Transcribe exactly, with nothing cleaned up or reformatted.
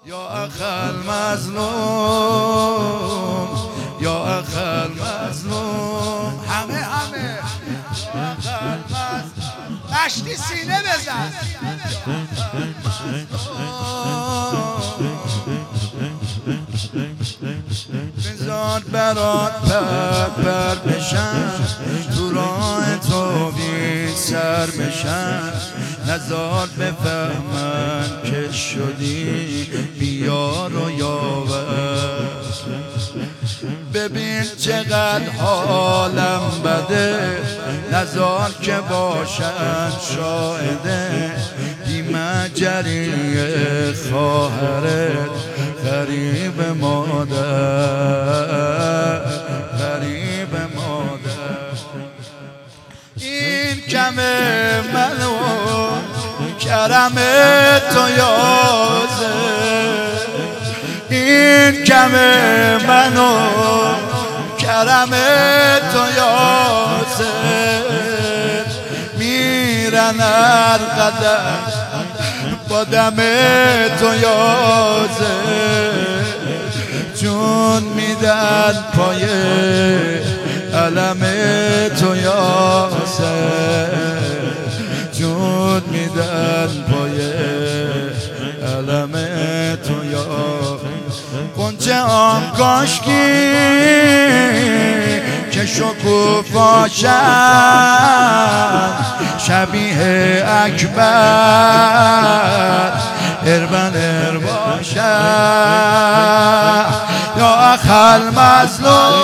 یا اخل مظلوم، یا اخل مظلوم، همه همه یا اخل مظلوم، مشتی سینه بزن. بزاد برات پر پر بشن، تو راه تو بی سر بشن، نزار بفهمن که شدی بیار و یاور. ببین چقدر حالم بده، نزار که باشن شاهده، بی مجری خواهرت غریب مادر، غریب مادر. این کمه منو کرم تو یازه، این کمه منو کرم تو یازه، میرن هر قدر با دم تو یازه، جون میدن پای علم تو یازه، جون میدن پای علم تو یازه. قنچه آن کاشکی که شکوفاشن، شبیه اکبر اربن ارباشن. یا اخل مظلوم،